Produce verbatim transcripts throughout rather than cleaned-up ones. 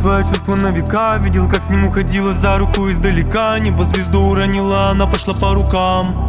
твое чувство на века. Видел, как с ним уходила за руку издалека. Небо звезду уронила, она пошла по рукам.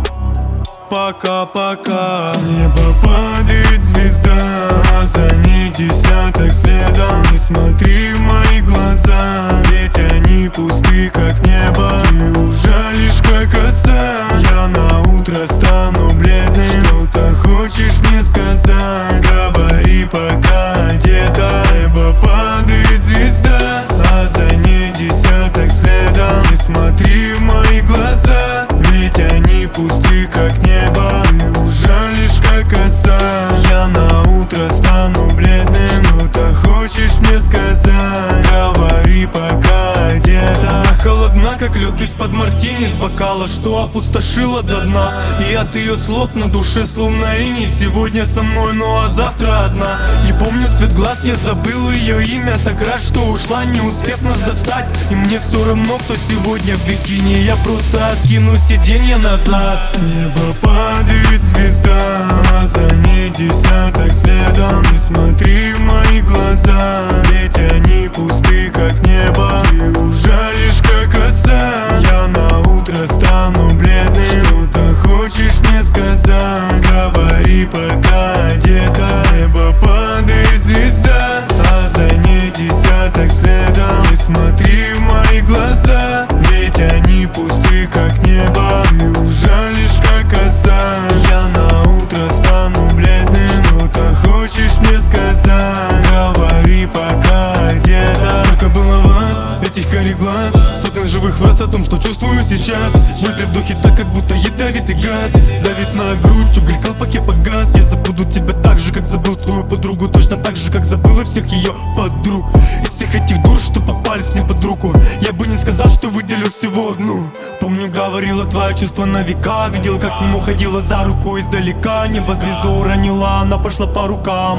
Пока-пока. С неба падает звезда, а за ней десяток следом. Не смотри в мои глаза, ведь они пусты, как небо. Ты ужалишь, как оса. Я на утро стану бледным. Что-то хочешь мне сказать? Говори, пока одета. С неба падает звезда, а за ней десяток следом. Не смотри в мои глаза, ведь они пусты, как небо. Ты ужалишь, как оса. Я на утро стану бледным. Что-то хочешь мне сказать? Говори, пока одета. Холодна, как лед из-под мартини с бокала, что опустошила до дна. И от ее слов на душе словно иней. Сегодня со мной, ну а завтра одна. Не помню цвет глаз, я забыл ее имя. Так рад, что ушла, не успев нас достать. И мне все равно, кто сегодня в бикини. Я просто откину сиденье назад. С неба падает звезда, а за ней десяток следом. Не смотри в мои глаза, ведь они пусты, как небо. Ты ужалишь, как оса. Я на утро стану бледным. Что-то хочешь мне сказать? Говори, пока одета. С неба падает звезда, а за ней десяток следом. Не смотри в мои глаза, ведь они пусты, как небо. Ты ужалишь, как оса. Я на утро стану бледным. Что-то хочешь мне сказать? Говори, пока одета. Сколько было вас, этих карих глаз, сотен живых фраз о том, что чувствую сейчас. Боль при вдохе так, как будто ядовитый газ. Давит на грудь, уголь в колпаке погас. Я забуду тебя так же, как забыл твою подругу. Точно так же, как забыл и всех ее подруг. Из всех этих дур, что попались мне под руку, я бы не сказал, что выделил всего одну. Помню, говорила твое чувство на века. Видел, как с ним уходила за руку издалека. Небо звезду уронила, она пошла по рукам.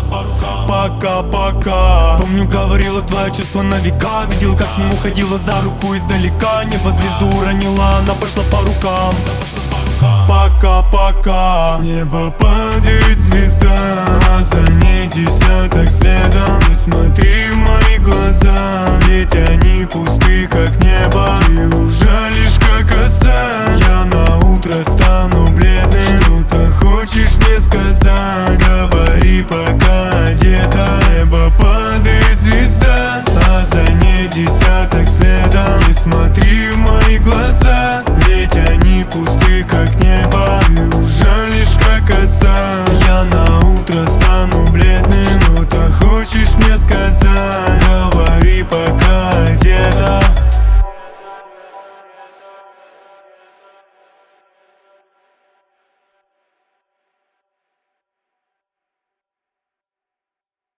Пока-пока. Помню, говорила твое чувство на века. Видел, как с ним уходила за руку издалека. Небо звезду уронила, она пошла по рукам. Пока-пока. С неба падает звезда, а за ней десяток следом. Не смотри в мои глаза, ведь они пусты, как небо. Ты ужалишь, как оса.